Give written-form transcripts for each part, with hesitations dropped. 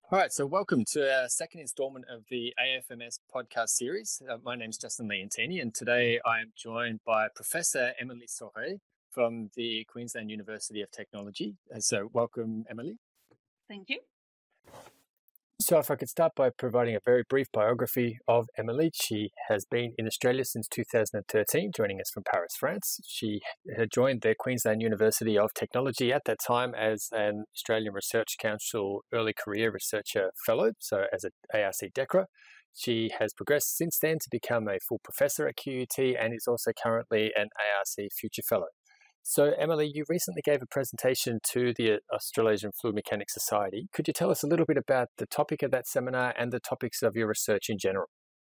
All right, so welcome to our second installment of the AFMS podcast series. My name is Justin Leontini, and today I am joined by Professor Emily Sauret from the Queensland University of Technology. So welcome, Emily. Thank you. So if I could start by providing a very brief biography of Emily. She has been in Australia since 2013, joining us from Paris, France. She had joined the Queensland University of Technology at that time as an Australian Research Council Early Career Researcher Fellow, so as an ARC DECRA. She has progressed since then to become a full professor at QUT and is also currently an ARC Future Fellow. So, Emily, you recently gave a presentation to the Australasian Fluid Mechanics Society. Could you tell us a little bit about the topic of that seminar and the topics of your research in general?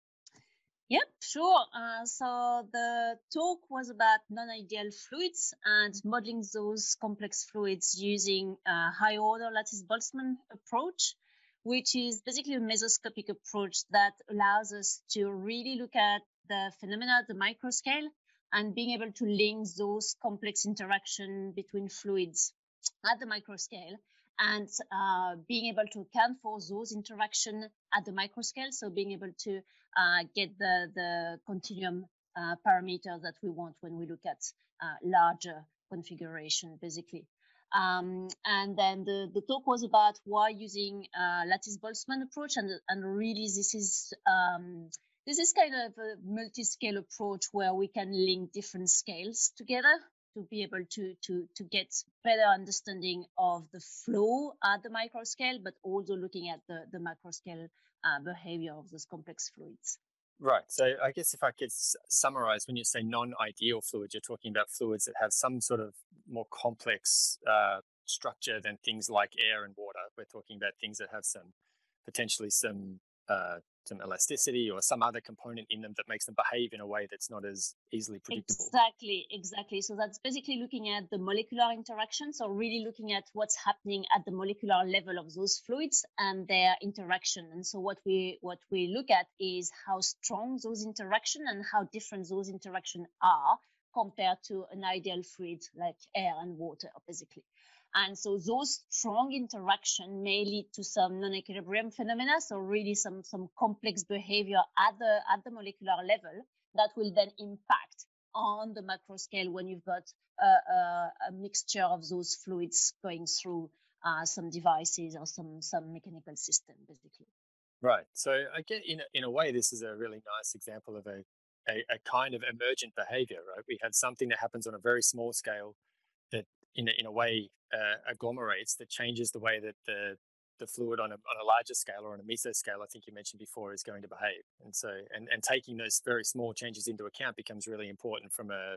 Yep, sure. So the talk was about non-ideal fluids and modeling those complex fluids using a high-order lattice-Boltzmann approach, which is basically a mesoscopic approach that allows us to really look at the phenomena at the microscale and being able to link those complex interaction between fluids at the microscale and being able to account for those interaction at the microscale. So being able to get the continuum parameters that we want when we look at larger configuration, basically. And then the talk was about why using lattice-Boltzmann approach, and really this is kind of a multi-scale approach where we can link different scales together to be able to get better understanding of the flow at the microscale, but also looking at the macroscale behavior of those complex fluids. Right. So I guess if I could summarize, when you say non-ideal fluids, you're talking about fluids that have some sort of more complex structure than things like air and water. We're talking about things that have potentially some elasticity or some other component in them that makes them behave in a way that's not as easily predictable. Exactly. So that's basically looking at the molecular interactions, so really looking at what's happening at the molecular level of those fluids and their interaction. And so what we look at is how strong those interactions and how different those interactions are compared to an ideal fluid like air and water, basically. And so those strong interaction may lead to some non-equilibrium phenomena, so really some complex behavior at the molecular level that will then impact on the macro scale when you've got a mixture of those fluids going through some devices or some mechanical system, basically. Right. So I get in a way, this is a really nice example of a kind of emergent behavior, right? We have something that happens on a very small scale that in a way agglomerates, that changes the way that the fluid on a larger scale or on a mesoscale, I think you mentioned before, is going to behave. And so and taking those very small changes into account becomes really important from a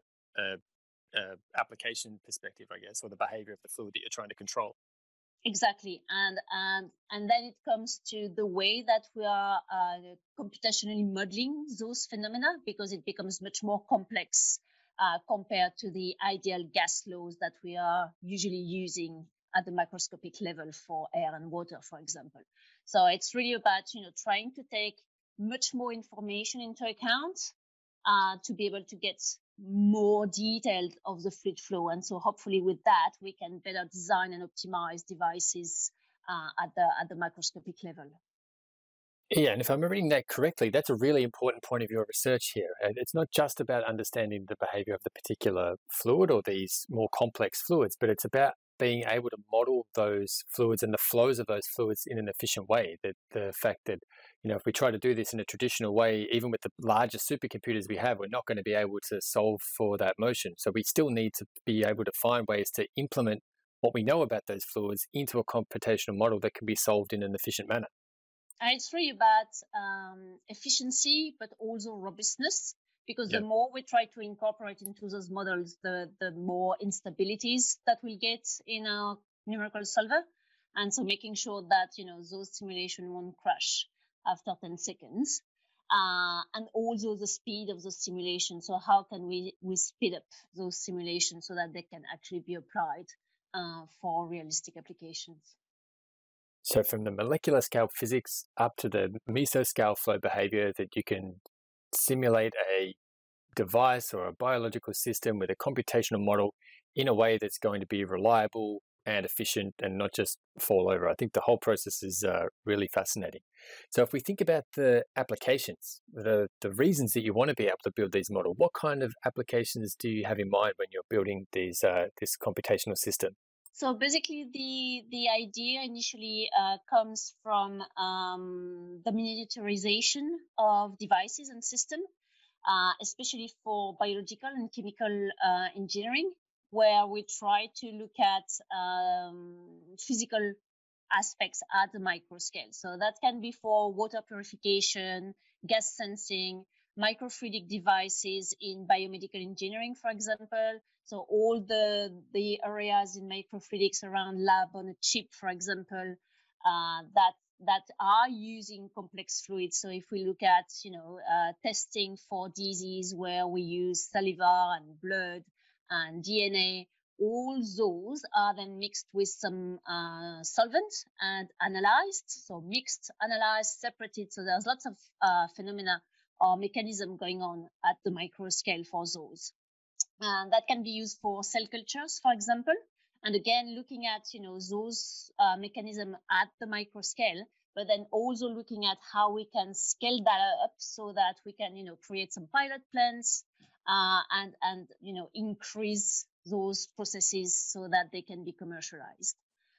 application perspective, I guess, or the behavior of the fluid that you're trying to control. Exactly, and then it comes to the way that we are computationally modeling those phenomena, because it becomes much more complex compared to the ideal gas laws that we are usually using at the microscopic level for air and water, for example. So it's really about trying to take much more information into account to be able to get more detailed of the fluid flow. And so hopefully with that, we can better design and optimize devices at the microscopic level. Yeah, and if I'm reading that correctly, that's a really important point of your research here. It's not just about understanding the behavior of the particular fluid or these more complex fluids, but it's about being able to model those fluids and the flows of those fluids in an efficient way. That the fact that, if we try to do this in a traditional way, even with the largest supercomputers we have, we're not going to be able to solve for that motion. So we still need to be able to find ways to implement what we know about those fluids into a computational model that can be solved in an efficient manner. It's really about efficiency, but also robustness, because the more we try to incorporate into those models, the more instabilities that we'll get in our numerical solver. And so making sure that, those simulations won't crash after 10 seconds. And also the speed of the simulation. So how can we speed up those simulations so that they can actually be applied for realistic applications? So from the molecular scale physics up to the mesoscale flow behavior, that you can simulate a device or a biological system with a computational model in a way that's going to be reliable, and efficient and not just fall over. I think the whole process is really fascinating. So if we think about the applications, the reasons that you want to be able to build these models, what kind of applications do you have in mind when you're building these this computational system? So basically, the idea initially comes from the miniaturization of devices and systems, especially for biological and chemical engineering, where we try to look at physical aspects at the micro scale. So that can be for water purification, gas sensing, microfluidic devices in biomedical engineering, for example. So all the areas in microfluidics around lab on a chip, for example, that are using complex fluids. So if we look at testing for disease where we use saliva and blood and DNA, all those are then mixed with some solvent and analyzed. So mixed, analyzed, separated. So there's lots of phenomena or mechanism going on at the micro scale for those. And that can be used for cell cultures, for example. And again, looking at those mechanisms at the micro scale, but then also looking at how we can scale that up so that we can create some pilot plants and increase those processes so that they can be commercialized.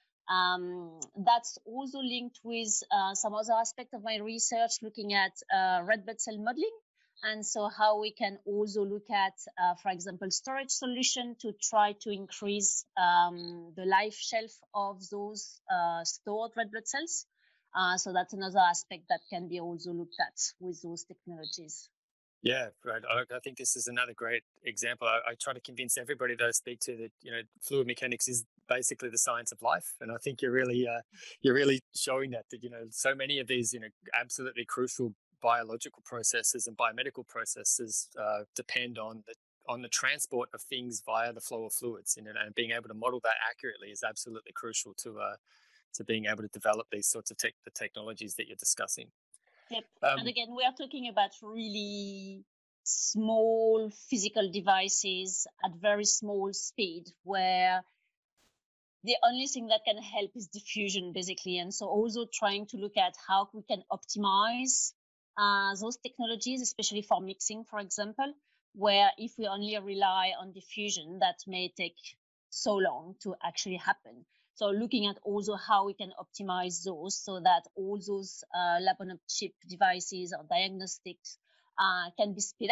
That's also linked with some other aspect of my research, looking at red blood cell modeling. And so how we can also look at, for example, storage solution to try to increase the life shelf of those stored red blood cells. So that's another aspect that can be also looked at with those technologies. Yeah, right. I think this is another great example. I try to convince everybody that I speak to that fluid mechanics is basically the science of life, and I think you're really showing that so many of these absolutely crucial biological processes and biomedical processes depend on the transport of things via the flow of fluids, and being able to model that accurately is absolutely crucial to being able to develop these sorts of the technologies that you're discussing. Yep. And again, we are talking about really small physical devices at very small speed, where the only thing that can help is diffusion, basically. And so also trying to look at how we can optimize those technologies, especially for mixing, for example, where if we only rely on diffusion, that may take so long to actually happen. So looking at also how we can optimize those so that all those lab-on-a-chip devices or diagnostics can be sped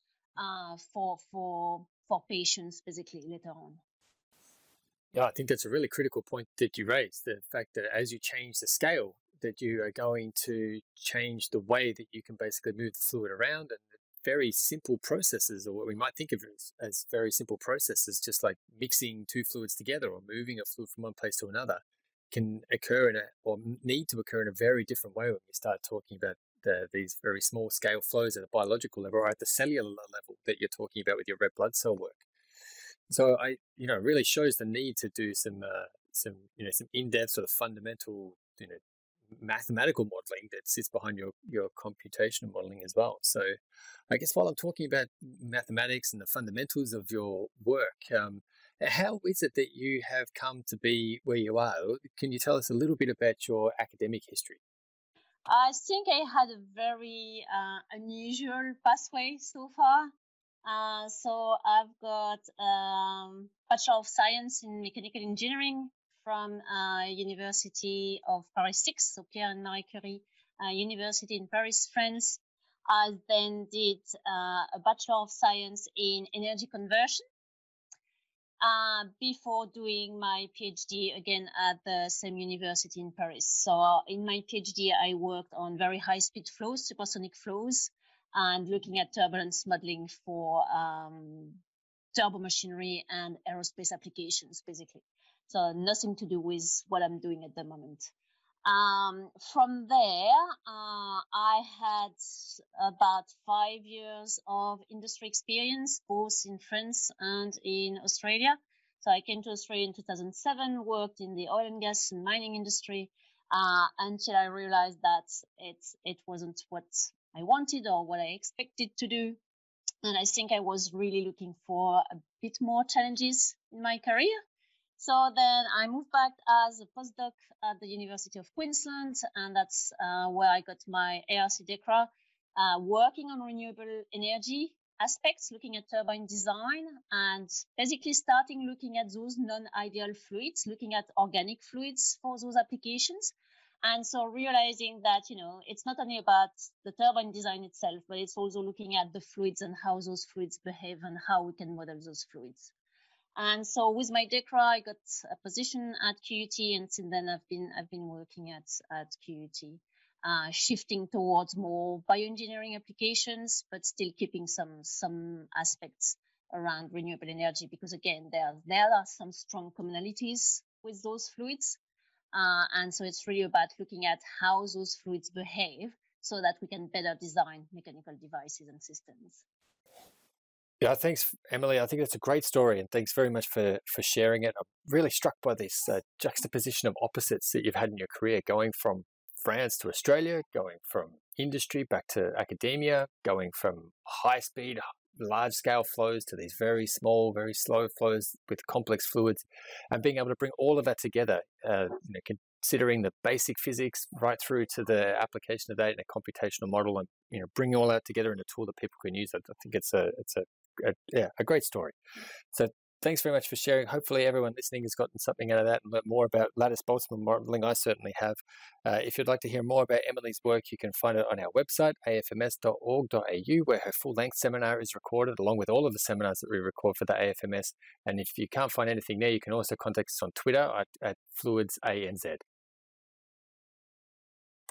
up for patients, basically, later on. Yeah, I think that's a really critical point that you raised, the fact that as you change the scale, that you are going to change the way that you can basically move the fluid around, and very simple processes, or what we might think of as very simple processes, just like mixing two fluids together or moving a fluid from one place to another, can occur or need to occur in a very different way when we start talking about these very small scale flows at a biological level or at the cellular level that you're talking about with your red blood cell work. So really shows the need to do some in-depth sort of fundamental mathematical modeling that sits behind your computational modeling as well. So I guess while I'm talking about mathematics and the fundamentals of your work, how is it that you have come to be where you are? Can you tell us a little bit about your academic history? I think I had a very unusual pathway so far. So I've got Bachelor of Science in Mechanical Engineering from University of Paris 6, so Pierre and Marie Curie University in Paris, France. I then did a Bachelor of Science in Energy Conversion before doing my PhD again at the same university in Paris. So in my PhD, I worked on very high-speed flows, supersonic flows, and looking at turbulence modeling for turbo machinery and aerospace applications, basically. So nothing to do with what I'm doing at the moment. From there, I had about 5 years of industry experience, both in France and in Australia. So I came to Australia in 2007, worked in the oil and gas and mining industry until I realized that it wasn't what I wanted or what I expected to do. And I think I was really looking for a bit more challenges in my career. So then I moved back as a postdoc at the University of Queensland, and that's where I got my ARC DECRA, working on renewable energy aspects, looking at turbine design, and basically starting looking at those non-ideal fluids, looking at organic fluids for those applications. And so realizing that, it's not only about the turbine design itself, but it's also looking at the fluids and how those fluids behave and how we can model those fluids. And so with my DECRA, I got a position at QUT, and since then I've been working at QUT, shifting towards more bioengineering applications, but still keeping some aspects around renewable energy, because again, there are some strong commonalities with those fluids. And so it's really about looking at how those fluids behave so that we can better design mechanical devices and systems. Yeah, thanks, Emily. I think that's a great story, and thanks very much for sharing it. I'm really struck by this juxtaposition of opposites that you've had in your career, going from France to Australia, going from industry back to academia, going from high-speed, large-scale flows to these very small, very slow flows with complex fluids, and being able to bring all of that together, considering the basic physics right through to the application of that in a computational model, and bringing all that together in a tool that people can use. I think it's a great story. So thanks very much for sharing. Hopefully everyone listening has gotten something out of that and learned more about lattice Boltzmann modeling. I certainly have. If you'd like to hear more about Emily's work, you can find it on our website, afms.org.au, where her full-length seminar is recorded, along with all of the seminars that we record for the AFMS. And if you can't find anything there, you can also contact us on Twitter at FluidsANZ.